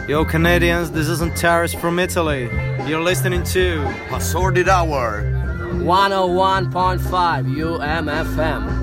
Yo Canadians, this is Antares from Italy. You're listening to Assorted Hour 101.5 UMFM.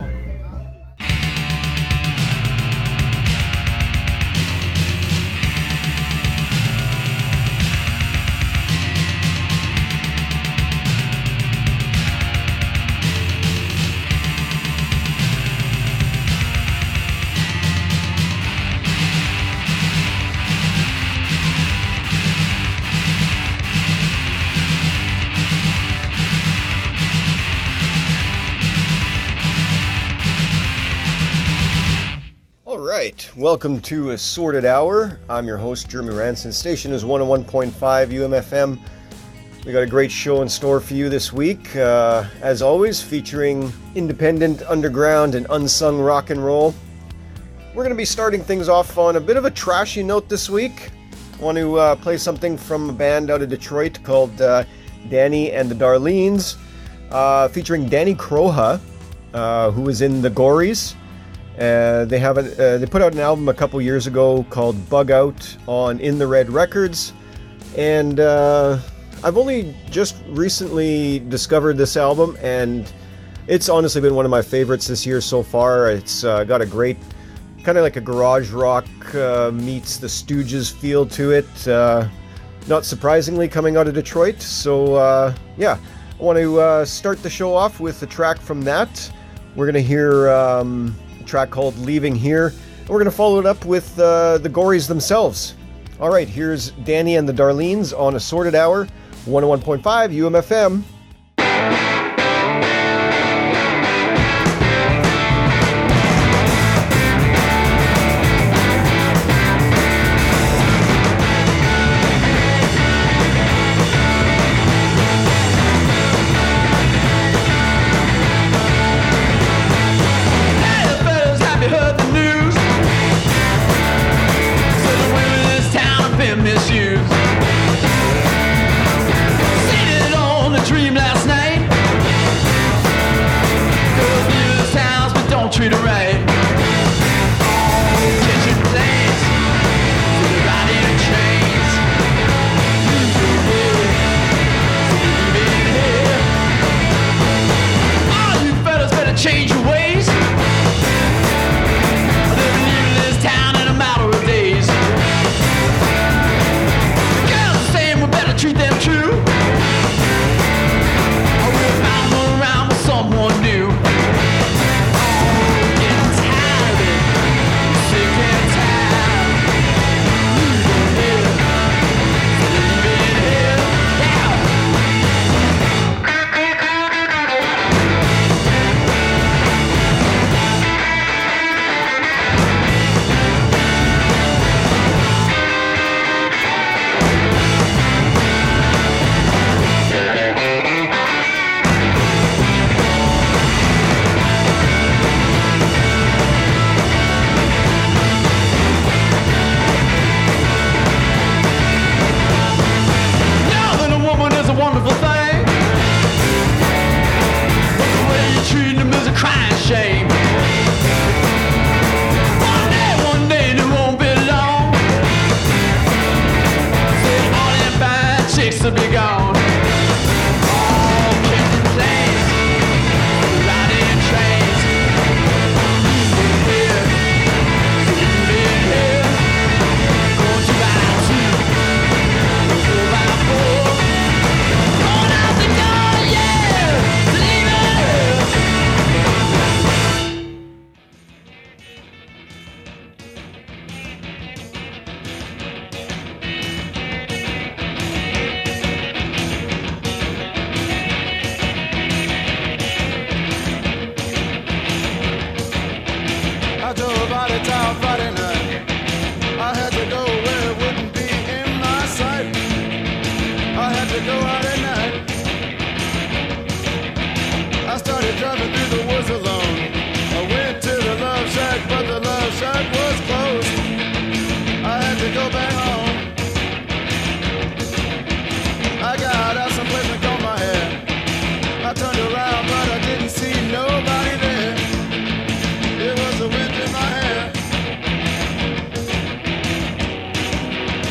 Welcome to Assorted Hour. I'm your host, Jeremy Ranson. Station is 101.5 UMFM. We got a great show in store for you this week. As always, featuring independent, underground, and unsung rock and roll. We're going to be starting things off on a bit of a trashy note this week. I want to play something from a band out of Detroit called Danny and the Darlenes, featuring Danny Croha, who was in the Gories. They put out an album a couple years ago called Bug Out on In the Red Records, and I've only just recently discovered this album, and it's honestly been one of my favorites this year so far. It's got a great kind of like a garage rock meets the Stooges feel to it, not surprisingly coming out of Detroit. So I want to start the show off with a track from that. We're going to hear track called Leaving Here, and we're going to follow it up with the Gories themselves. Alright, here's Danny and the Darlenes on Assorted Hour, 101.5 UMFM. Treat her right. Catching planes, riding in trains. Oh, you fellas better change your ways. They're leaving this town in a matter of days. The girls are saying we better treat them true. Or we'll find them around with someone new. To be gone. Oh, catching planes, riding trains. Leaving here, going to I-2, go by 4, going out the door, yeah, leaving here. Friday night, I had to go where it wouldn't be in my sight. I had to go out at night. I started driving through the woods alone. I went to the Love Shack, but the Love Shack was closed. I had to go back home. I got out someplace and combed my hair. I turned around, but I didn't see nobody there. It was the wind in my hair.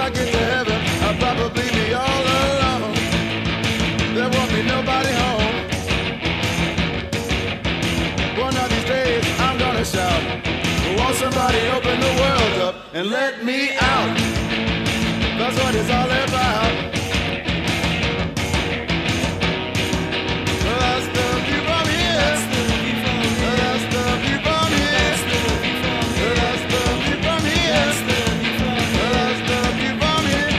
I get to heaven, I'll probably be all alone. There won't be nobody home. One of these days I'm gonna shout, won't somebody open the world up and let me out? That's what it's all about. That's the view from here. That's the view from here. That's the view from here. That's the view from here. That's the view from here.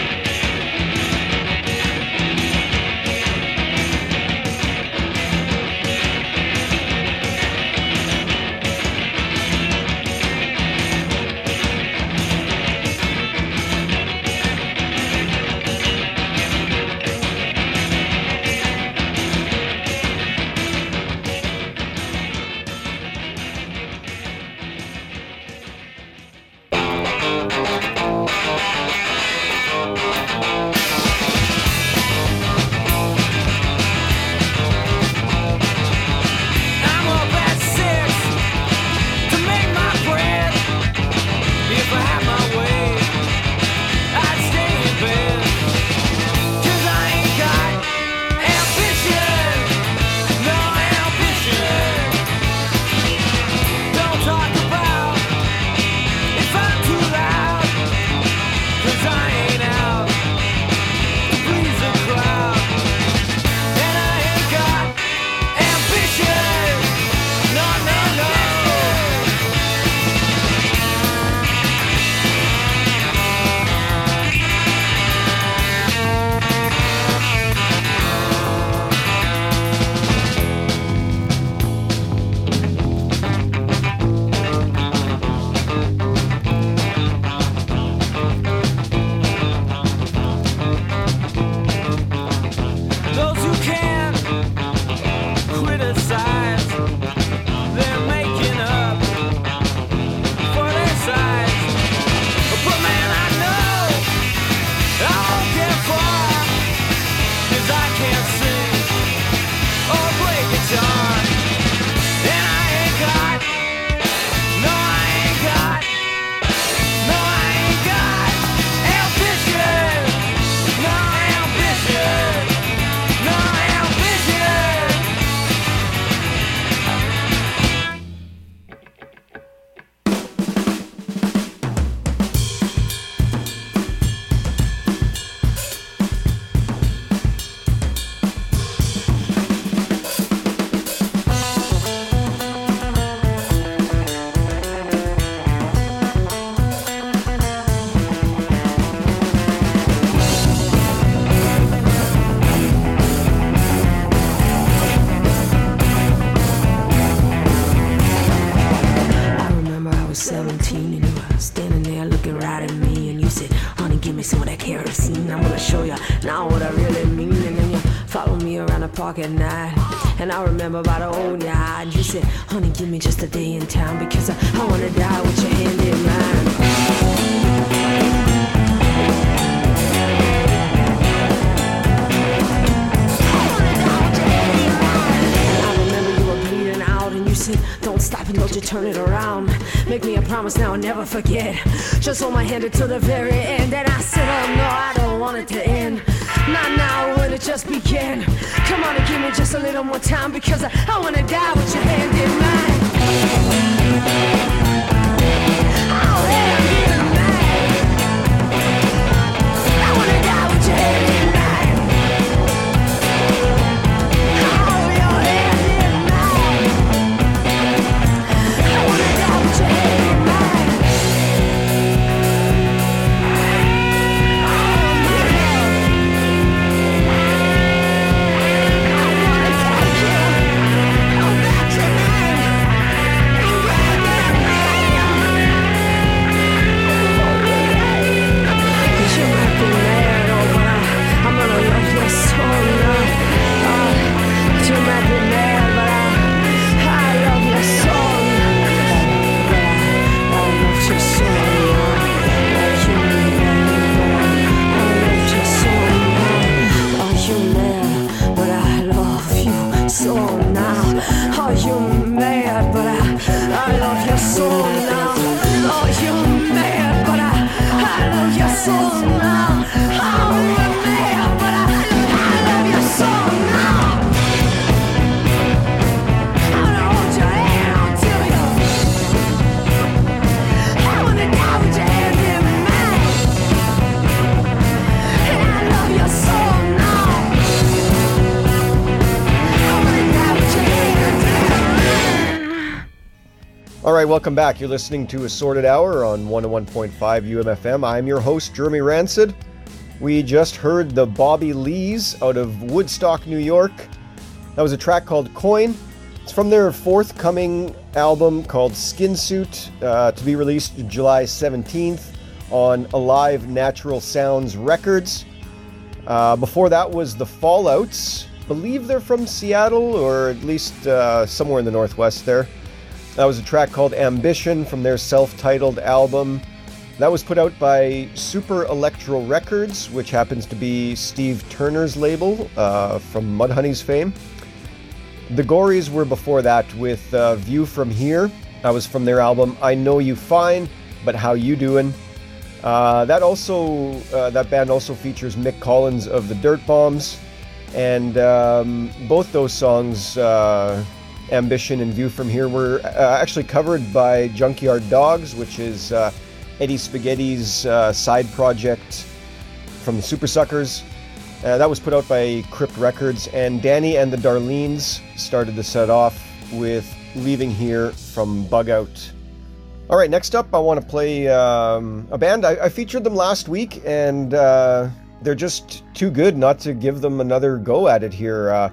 Park at night, and I remember by the old yard. You said, honey, give me just a day in town because I wanna die with your hand in mine. Don't stop and don't you turn it around. Make me a promise now I'll never forget. Just hold my hand until the very end. And I said, oh no, I don't want it to end. Not now, when it just began. Come on and give me just a little more time because I wanna die with your hand in mine. Oh, hand in mine. I wanna die with your hand in mine. Oh, your hand in mine. I wanna die with your hand in mine. Oh, man. right, welcome back. You're listening to Assorted Hour on 101.5 UMFM. I'm your host, Jeremy Rancid. We just heard the Bobby Lees out of Woodstock, New York. That was a track called Coin. It's from their forthcoming album called Skin Suit, to be released July 17th on Alive Natural Sounds Records. Before that was the Fallouts. I believe they're from Seattle, or at least somewhere in the Northwest there. That was a track called Ambition from their self-titled album. That was put out by Super Electro Records, which happens to be Steve Turner's label from Mudhoney's fame. The Gories were before that with View From Here. That was from their album I Know You Fine, But How You Doin'. That band also features Mick Collins of the Dirt Bombs, and both those songs, Ambition and View From Here, were actually covered by Junkyard Dogs, which is Eddie Spaghetti's side project from the Super Suckers. That was put out by Crypt Records, and Danny and the Darlenes started the set off with Leaving Here from Bug Out. All right, next up I want to play a band. I featured them last week, and they're just too good not to give them another go at it here.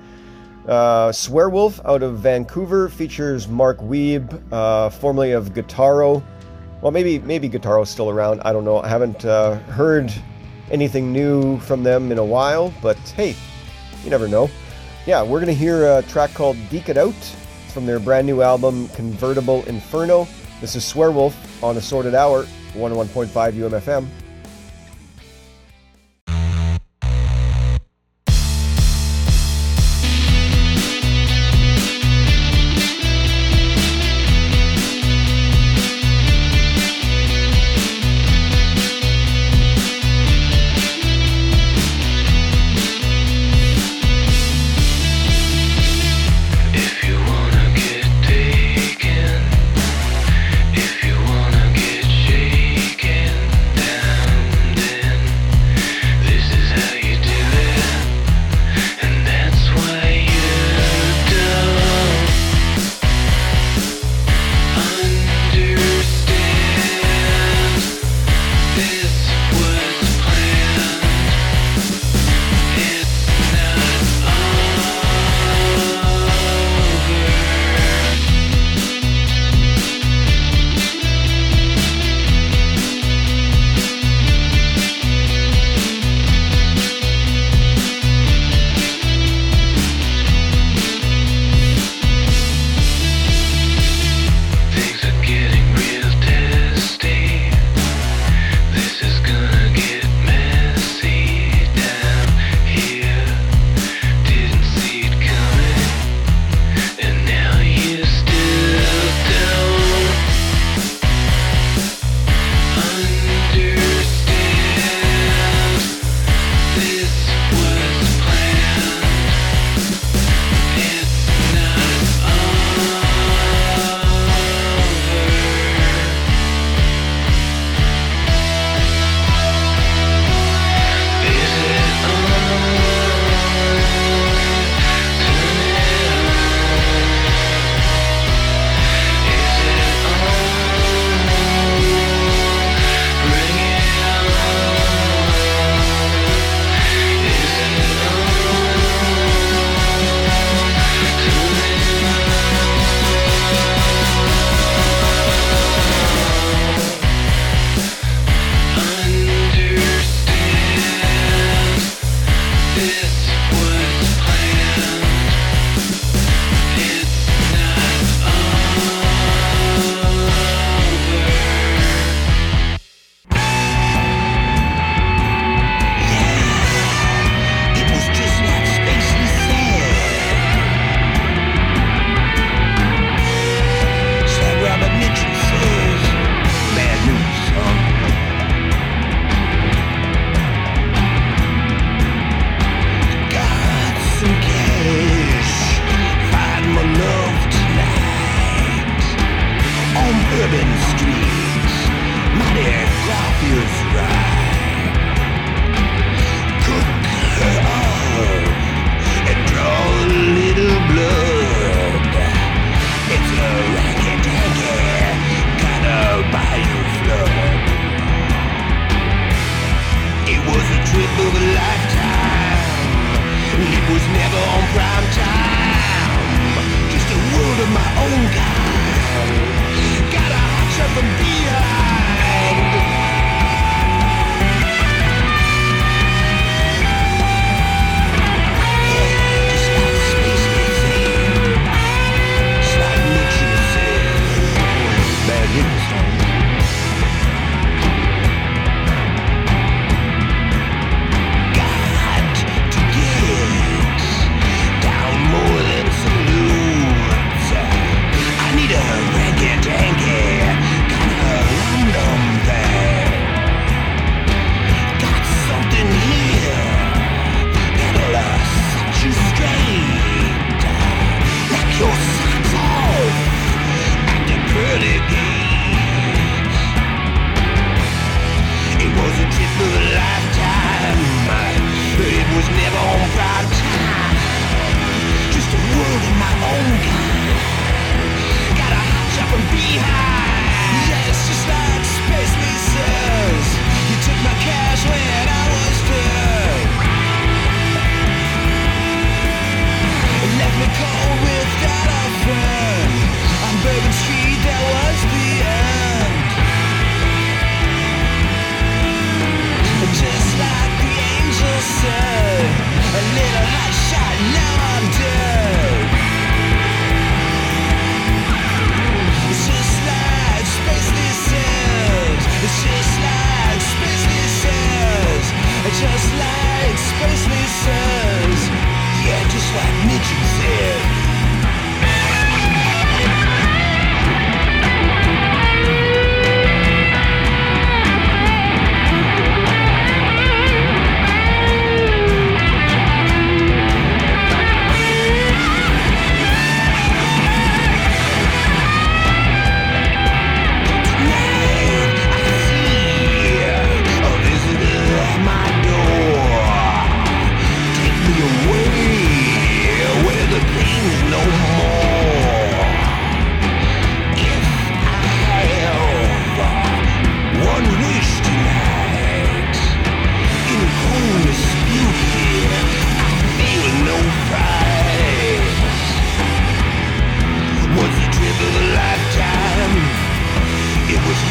Swearwolf out of Vancouver features Mark Wiebe, formerly of Guitaro. Well, maybe Guitaro's still around. I don't know. I haven't heard anything new from them in a while, but hey, you never know. Yeah, we're going to hear a track called Deke It Out. It's from their brand new album, Convertible Inferno. This is Swearwolf on Assorted Hour, 101.5 UMFM. If you wanna get shaken down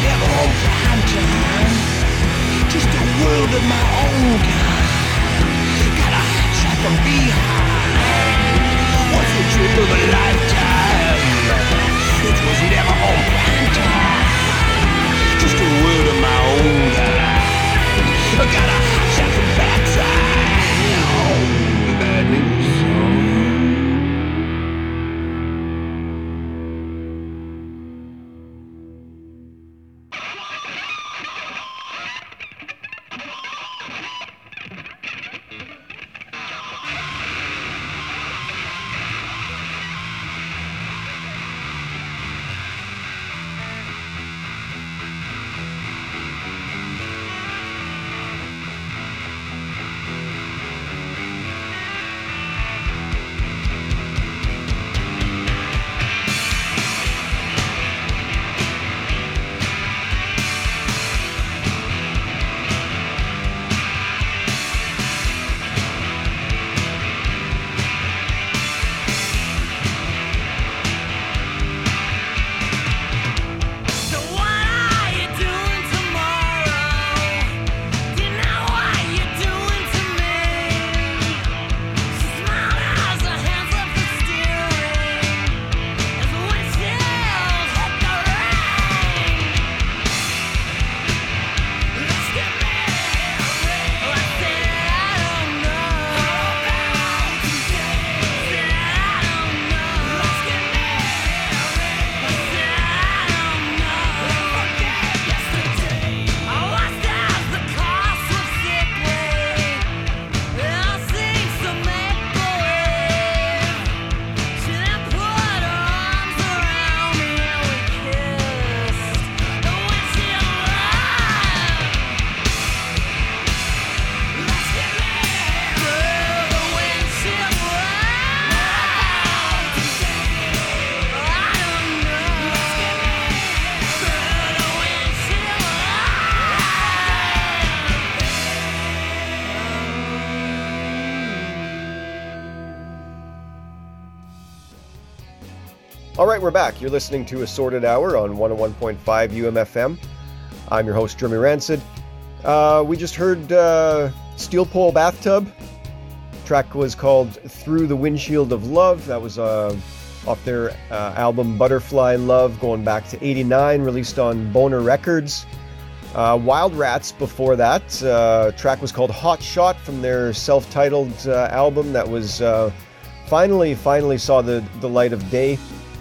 never on prime time. Just a world of my own kind. Got a hatch like a beehive. What's the trip of a lifetime? It was never on prime time. Just a world of my own kind. I got a hatch like a backside. Oh, bad news. All right, we're back. You're listening to Assorted Hour on 101.5 UMFM. I'm your host, Jeremy Rancid. We just heard Steel Pole Bathtub. The track was called Through the Windshield of Love. That was off their album Butterfly Love, going back to 89, released on Boner Records. Wild Rats before that. Track was called Hot Shot from their self-titled album that was finally saw the light of day.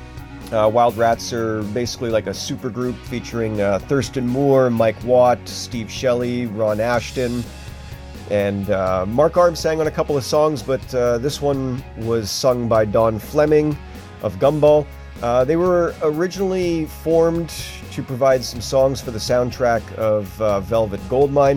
Wild Rats are basically like a super group featuring Thurston Moore, Mike Watt, Steve Shelley, Ron Ashton, and Mark Arm sang on a couple of songs, but this one was sung by Don Fleming of Gumball. They were originally formed to provide some songs for the soundtrack of Velvet Goldmine.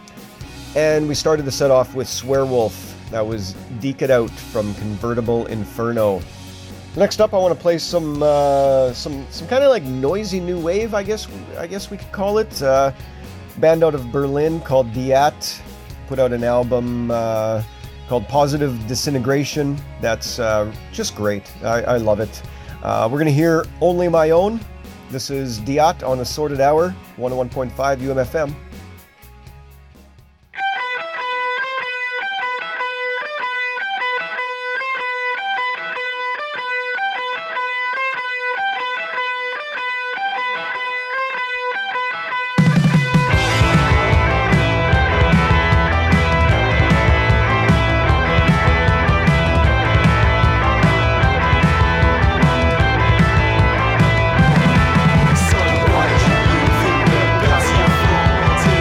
And we started the set off with Swearwolf. That was Deke It Out from Convertible Inferno. Next up, I want to play some kind of like noisy new wave, I guess we could call it. Band out of Berlin called Diat put out an album called Positive Disintegration. That's just great. I love it. We're going to hear Only My Own. This is Diat on Assorted Hour, 101.5 UMFM. Son, why do you think the guts you feel?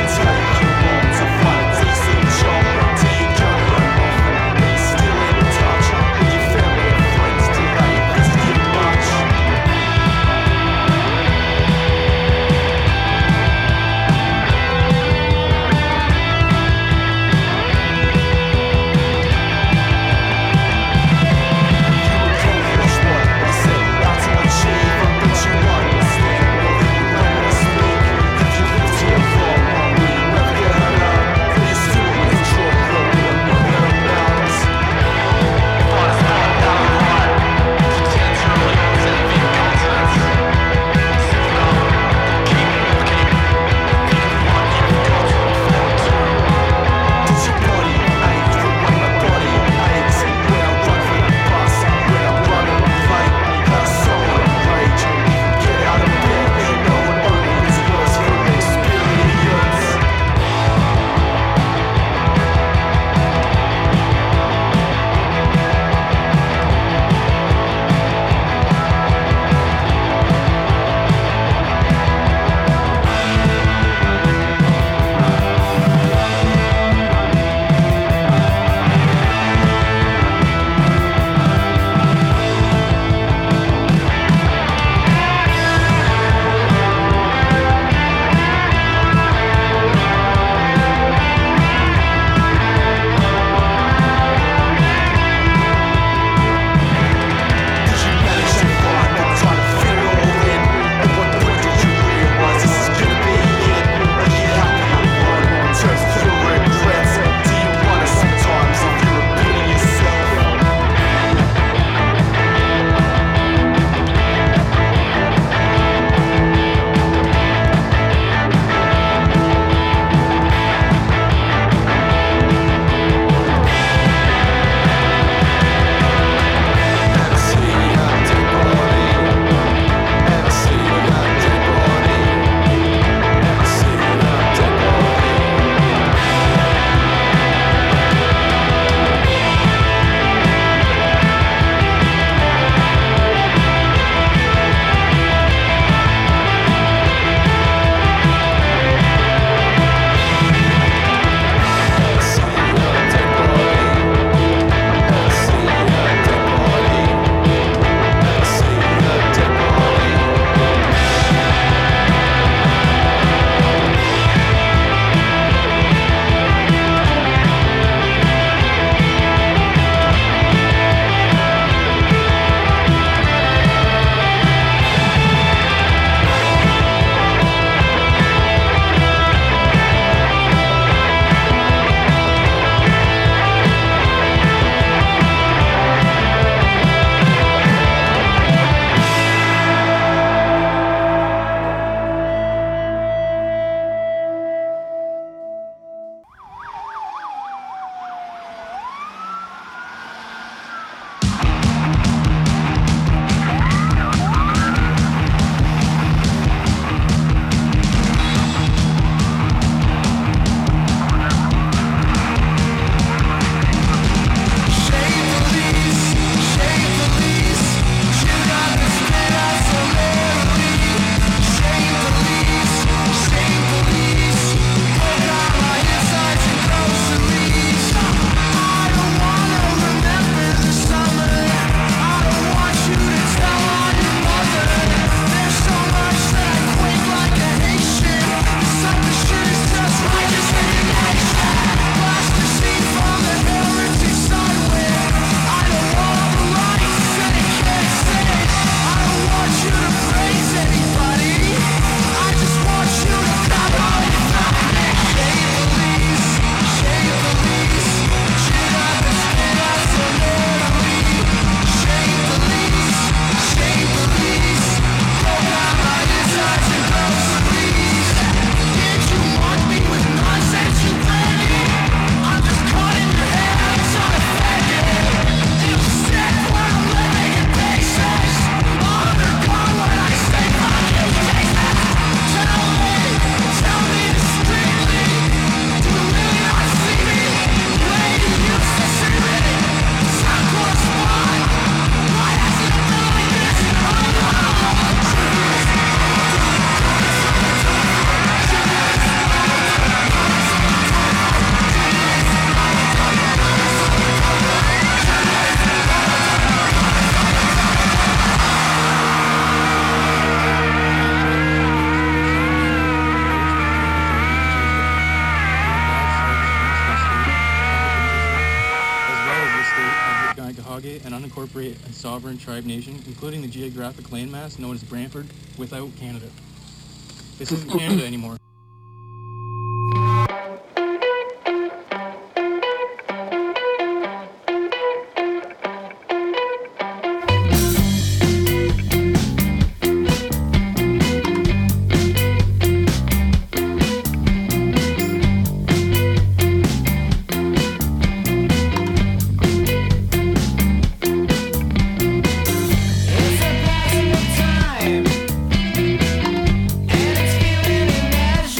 incorporate a sovereign tribe nation, including the geographic landmass known as Brantford, without Canada. This isn't Canada anymore. It's a passing of time, and it's feeling imaginary.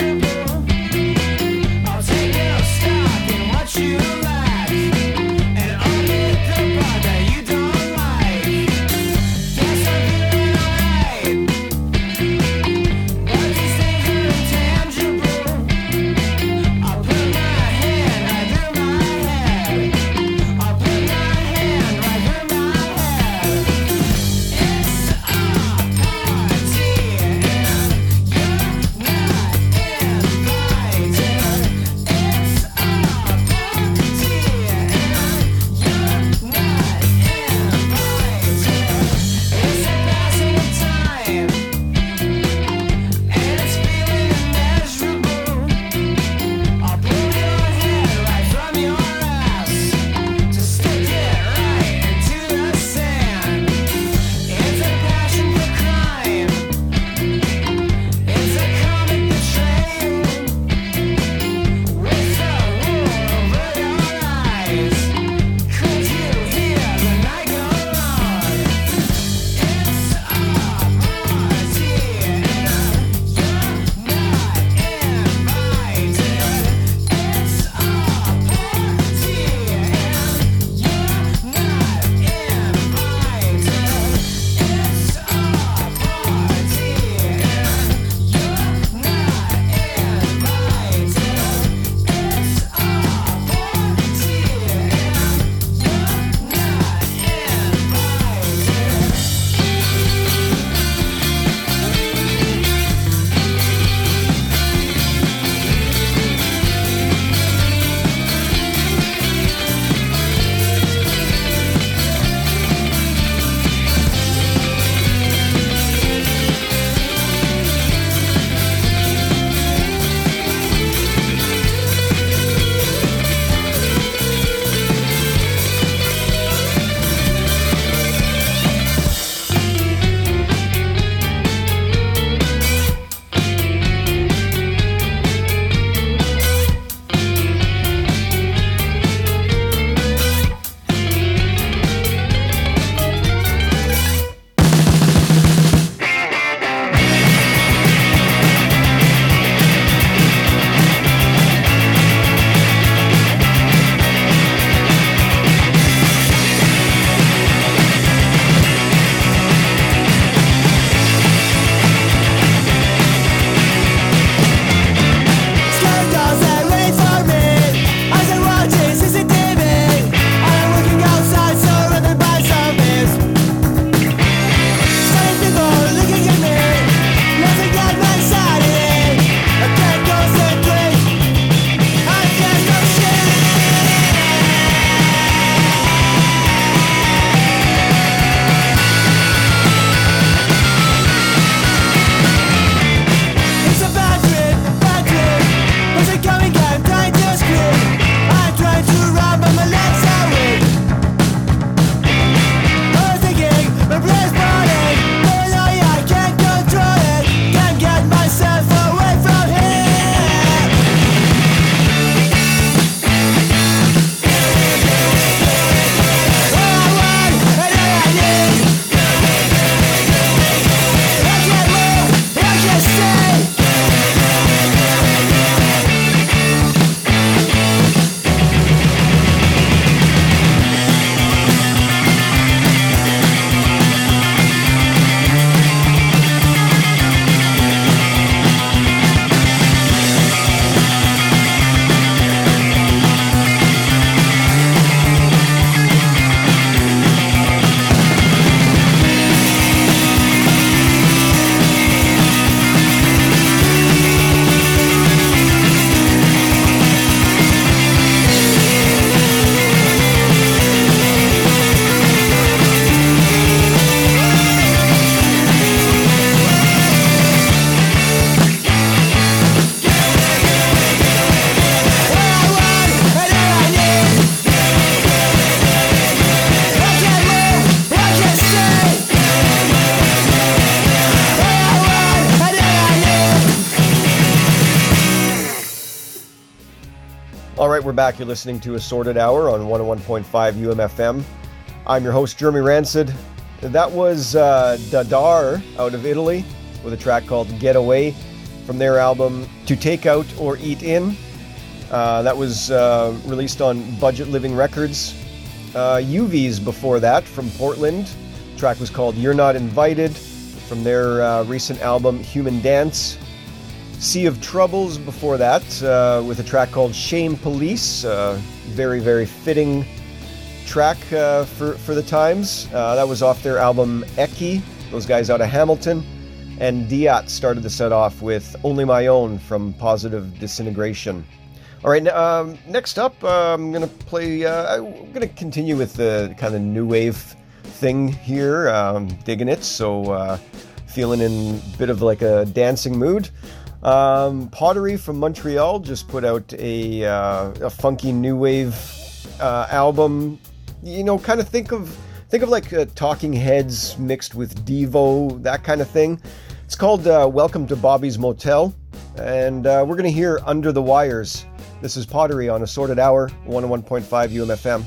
All right, we're back. You're listening to Assorted Hour on 101.5 UMFM. I'm your host, Jeremy Rancid. That was Dadar out of Italy with a track called Get Away from their album To Take Out or Eat In. That was released on Budget Living Records. UVs before that from Portland. The track was called You're Not Invited from their recent album Human Dance. Sea of Troubles before that with a track called Shame Police. Very, very fitting track for the times. That was off their album Eki, those guys out of Hamilton. And Diat started the set off with Only My Own from Positive Disintegration. All right, next up, I'm going to continue with the kind of new wave thing here, digging it, so feeling in a bit of like a dancing mood. Pottery from Montreal just put out a funky new wave album. You know, kind of think of like Talking Heads mixed with Devo, that kind of thing. It's called Welcome to Bobby's Motel, and we're going to hear Under the Wires. This is Pottery on Assorted Hour, 101.5 UMFM.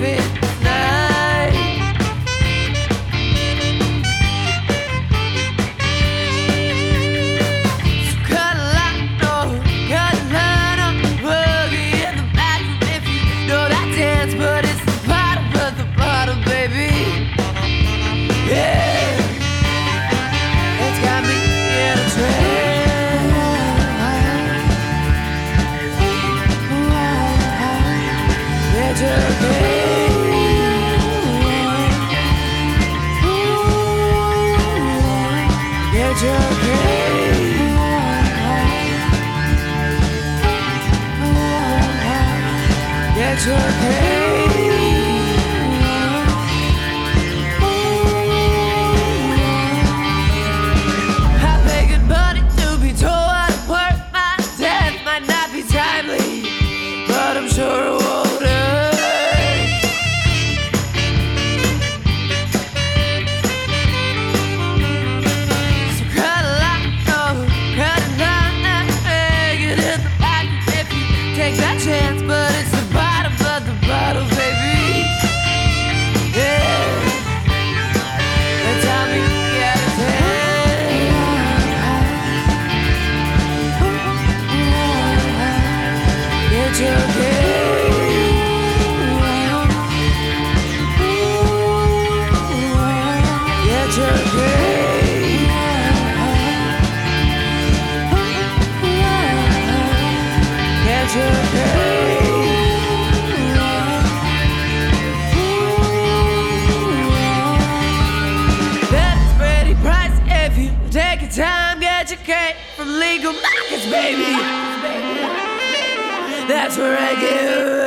That's where I get away.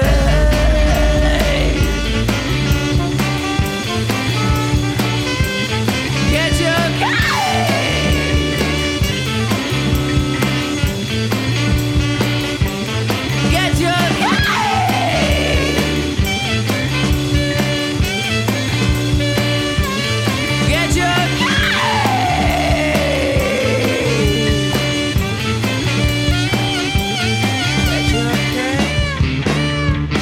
Get your kind. Get your kind. Get your kind.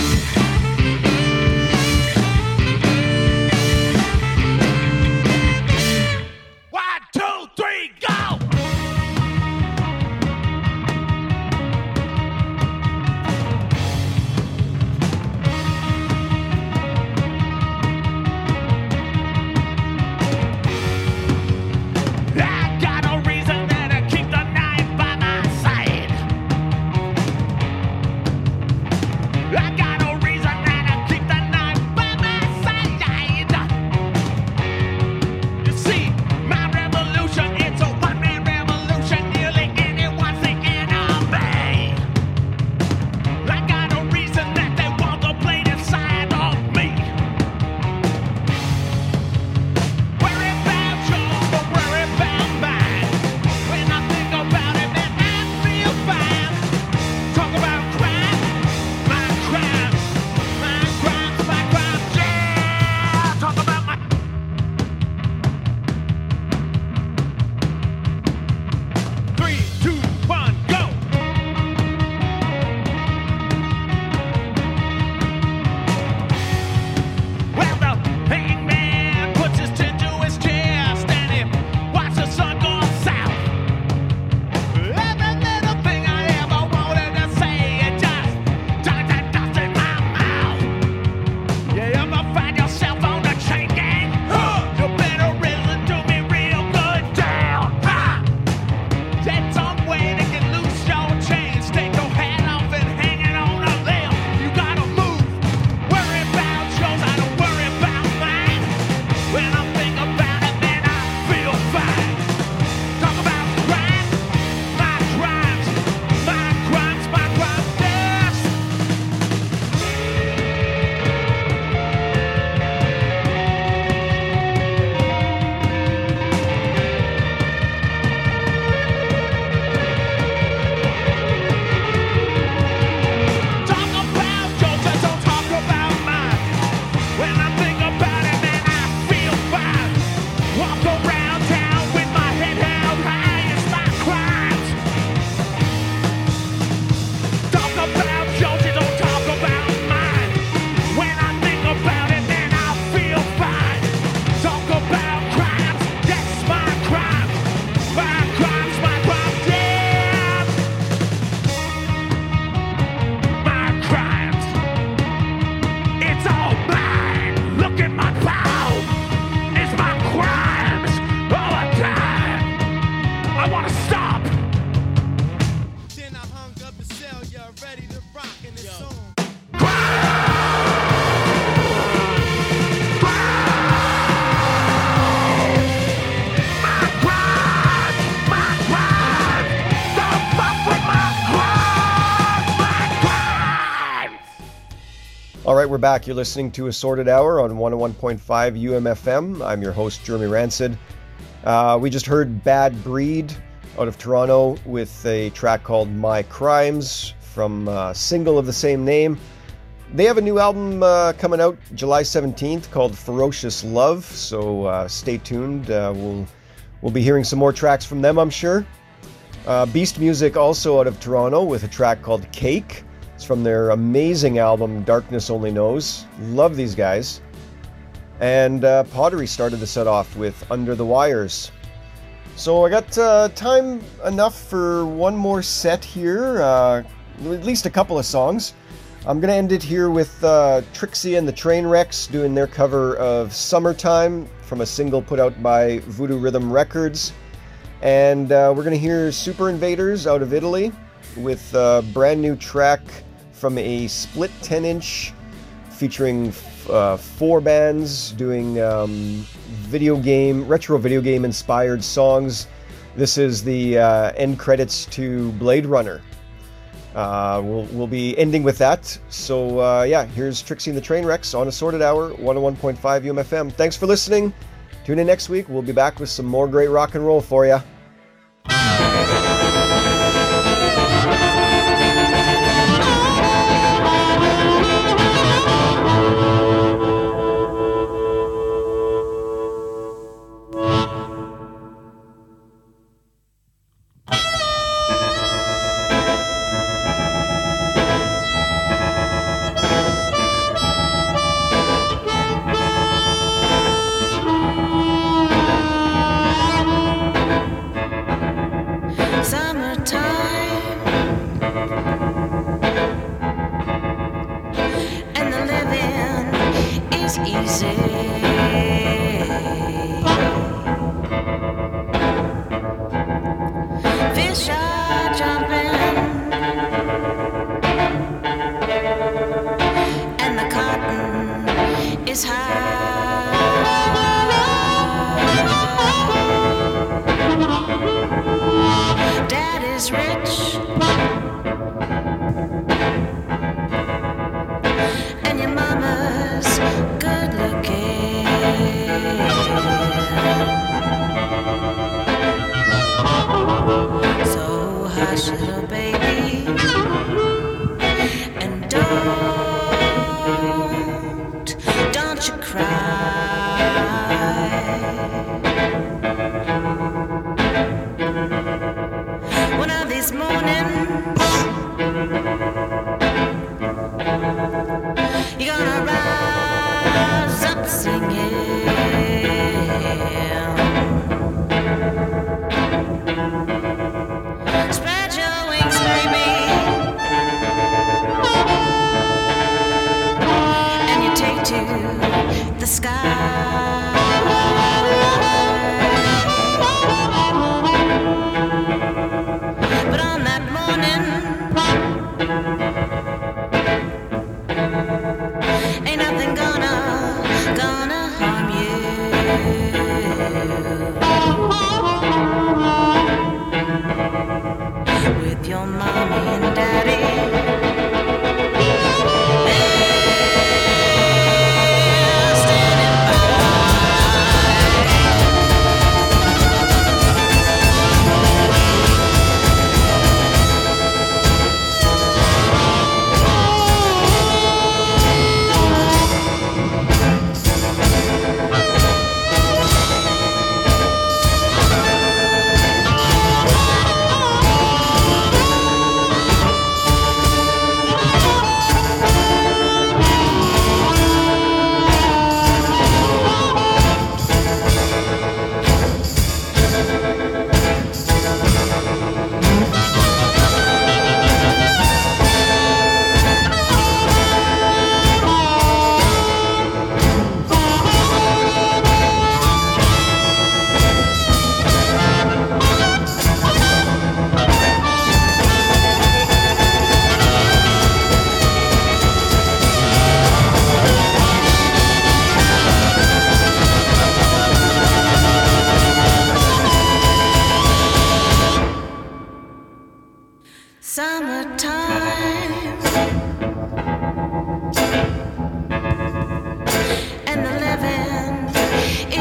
right, we're back. You're listening to Assorted Hour on 101.5 UMFM. I'm your host, Jeremy Rancid. We just heard Bad Breed out of Toronto with a track called My Crimes from a single of the same name. They have a new album coming out July 17th called Ferocious Love, so stay tuned. We'll be hearing some more tracks from them, I'm sure. Beast Music also out of Toronto with a track called Cake. It's from their amazing album Darkness Only Knows. Love these guys. And Pottery started the set off with Under the Wires. So I got time enough for one more set here, at least a couple of songs. I'm going to end it here with Trixie and the Trainwrecks doing their cover of Summertime from a single put out by Voodoo Rhythm Records. And we're going to hear Super Invaders out of Italy with a brand new track from a split 10-inch featuring 4 bands doing retro video game inspired songs. This is the end credits to Blade Runner. We'll be ending with that. So yeah, here's Trixie and the Trainwrecks on Assorted Hour, 101.5 UMFM. Thanks for listening. Tune in next week. We'll be back with some more great rock and roll for you.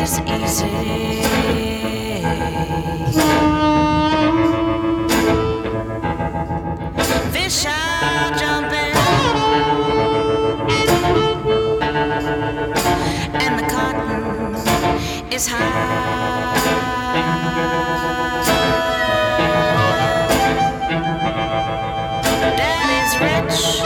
is easy. Fish are jumping, and the cotton is high. Daddy's rich,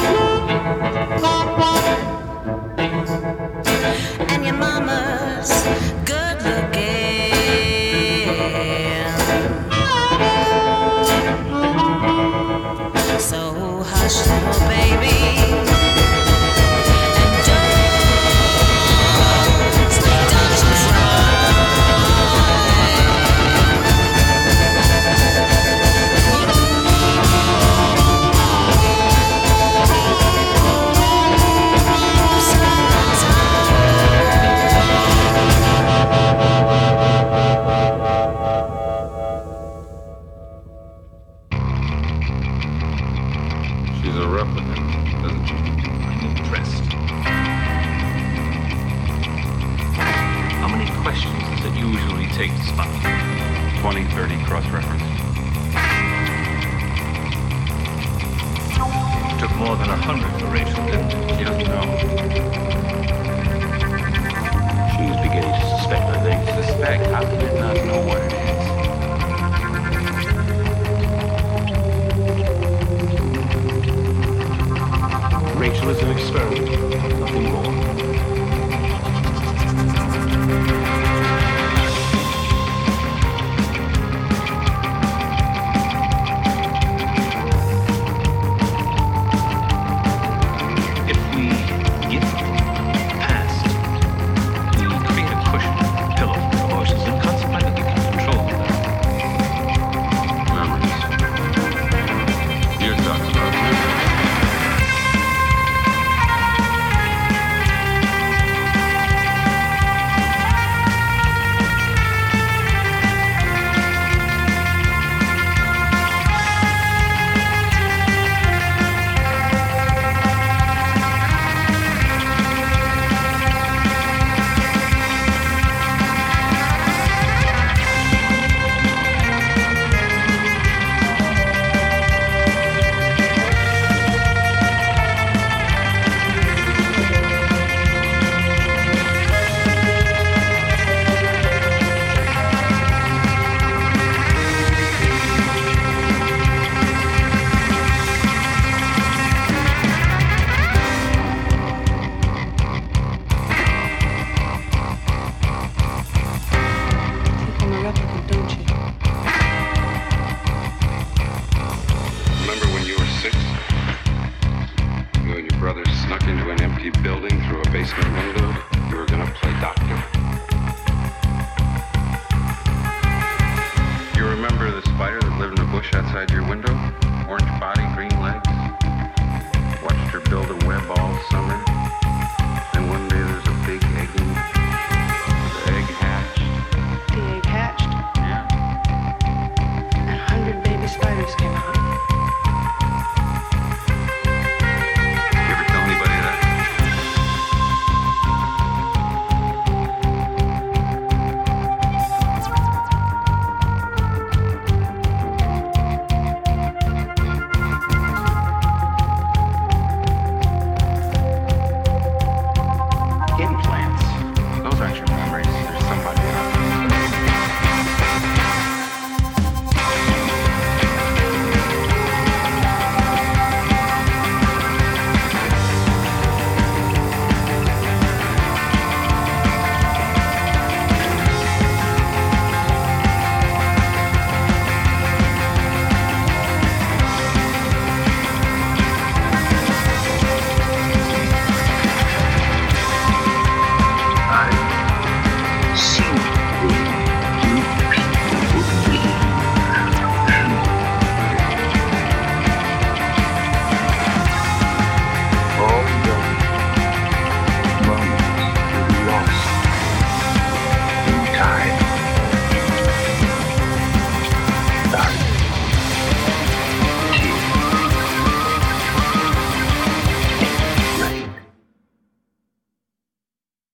and your mama's good looking. So hush, little baby, and don't you cry. She's a replicant, doesn't she? I'm impressed. How many questions does it usually take to spot? 20, 30 cross-reference. It took more than 100 for Rachel, didn't it? She doesn't know. She's beginning to suspect, I think. Suspect? How can it not know what it is? Rachel is an experiment, nothing more. If we get asked, we create a cushion, pillow for emotions, and consequently we can control them. Memories. You're talking about memories. Remember when you were 6? You and your brothers snuck into an empty building through a basement window. You were gonna play doctor. You remember the spider that lived in the bush outside your window? Orange body, green legs? Watched her build a web all summer. And one day there's a big egg in it. The egg hatched. The egg hatched, Yeah. and 100 baby spiders came out. You ever tell anybody that? Getting